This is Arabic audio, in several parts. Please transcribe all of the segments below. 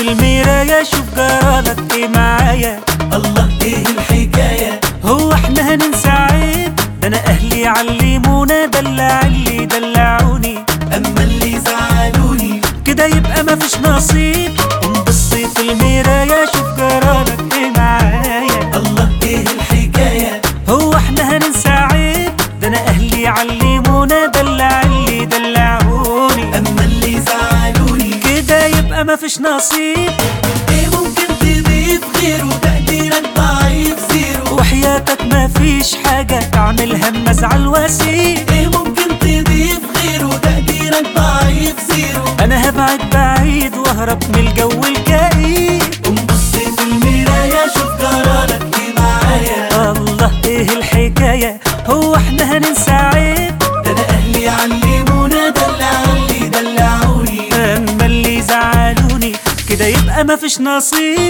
المراية شوف جرالك ايه معايا. الله ايه الحكاية؟ هو احنا هننسى عيب؟ ده انا اهلي علمونا دلع اللي دلعوني، اما اللي زعلوني كده يبقى مفيش نصيب. قوم بص في المراية شوف جرالك ايه معايا. الله ايه الحكاية؟ هو احنا هننسى عيب؟ ده انا اهلي علمونا دلع اللي دلعوني، اما اللي زعلوني كده يبقى مفيش نصيب. ايه ممكن تضيف غيره؟ تقديرك ضعيف زيرو، وحياتك مفيش حاجة تعملها اما ازعل واسيب. ايه ممكن تضيف غيره؟ تقديرك ضعيف زيرو، انا هبعد بعيد واهرب من الجو الكئيب. قوم بص في المراية شوف جرالك ايه معايا. الله ايه الحكاية؟ هو احنا هننسى عيب؟ ده انا اهلي علمونا دلع اللي دلعوني، اما اللي زعلوني كده يبقى مفيش نصيب.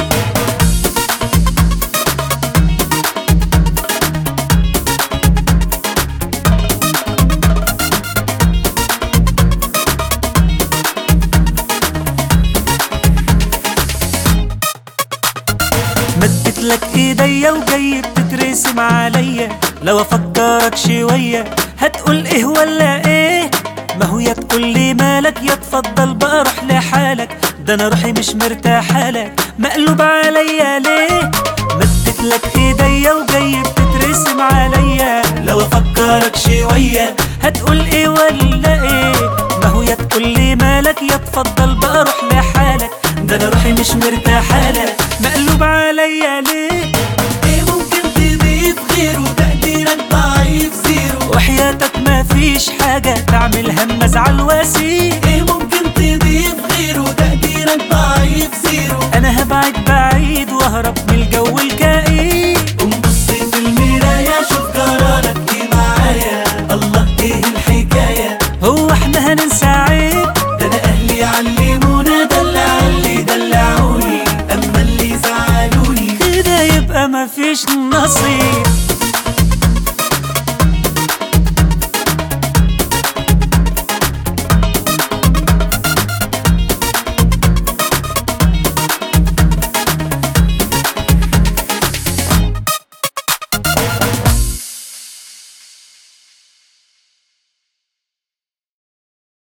مدت لك ايديا وجاي بتترسم عليا، لو افكرك شوية هتقول ايه ولا ايه؟ ما هو يا تقول لي مالك يا تفضل بقى روح لحالك، ده انا روحي مش مرتاحة لك مقلوب عليا ليه؟ مدت لك ايديا وجاي بتترسم عليا، لو افكرك شوية هتقول ايه ولا ايه؟ ما هو يا تقول لي مالك يا تفضل بقى روح لحالك، ده انا روحي مش مرتاحة لك مقلوب عليا ليه؟ ايه ممكن تضيف غيره؟ تقديرك ضعيف زيرو، وحياتك مفيش حاجة تعملها اما ازعل واسيب. ايه ممكن تضيف غيره؟ تقديرك ضعيف زيرو، انا هبعد بعيد واهرب من الجو الكئيب. قوم بص في المراية شوف جرالك ايه معايا. الله ايه الحكاية؟